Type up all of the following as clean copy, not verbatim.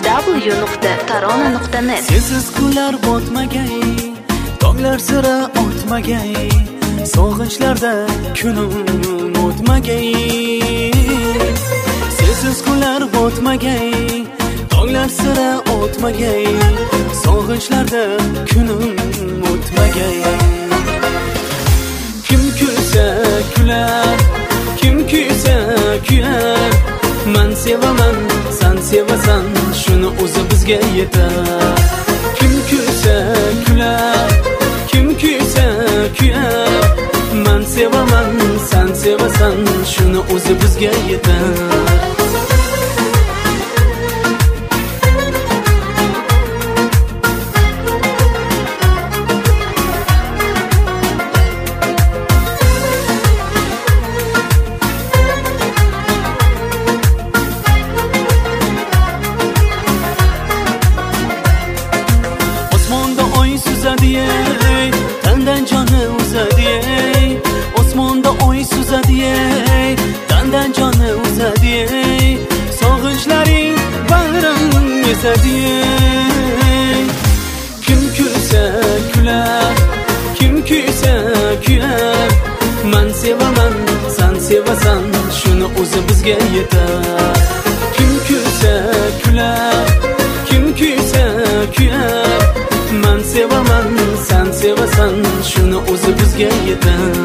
www.tarona.net. Sensiz kunlar botmagay, tonglar sira o'tmagay, sog'inchlarda kunim o'tmagay. Sensiz kunlar botmagay, tonglar sira o'tmagay, sog'inchlarda kunim o'tmagay. Kim kulsa kular, kim kuysa kuyar. Men sevaman, sen sevasan, shuni o'zi bizga yetar. Kim kulsa kular, kim kuysa kuyar. Men sevaman, sen sevasan, shuni o'zi bizga yetar. Tandan joni uzadi, osmonda oy suzadi, tandan joni uzadi, sog'inchlaring bag'rim yesadi. Kim kulsa kular, kim kuysa kuyar. Men sevaman, sen sevasan, shuni o'zi bizga yetar. Kim kulsa kular, kim kuysa kuyar. Men sevaman, sen sevasan, shuni o'zi bizga yetar.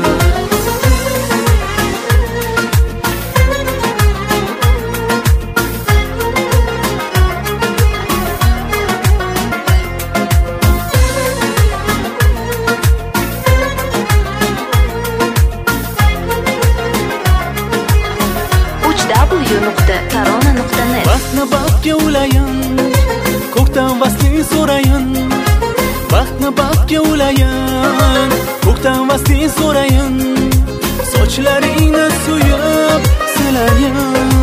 www.tarona.net. Vaqtni baxtga ulayin, ko'kdan vasling so'rayin. Vaqtni baxtga ulayin, ko'kdan vasling so'rayin. Sochlaringni suyib silayin.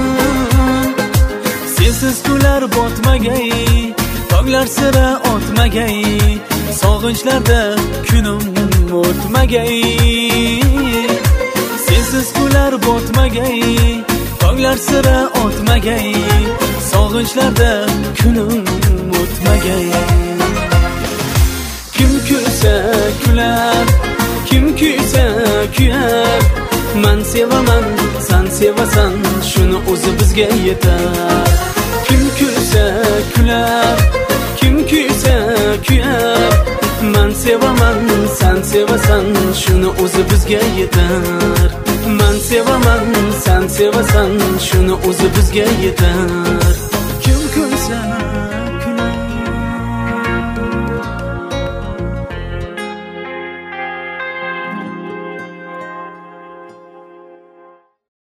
Sensiz kunlar botmagay, tonglar sira o'tmagay, sog'inchlarda kunim o'tmagay. Sensiz kunlar botmagay, tonglar sira o'tmagay, sog'inchlarda kunim o'tmagay. Kim kulsa kular, kim kuysa kuyar. Men sevaman, sen sevasan, shuni o'zi bizga yetar. Kim kulsa kular, kim kuysa kuyar. Men sevaman, sen sevasan, shuni o'zi bizga yetar. Men sevaman, sen sevasan, shuni o'zi bizga yetar.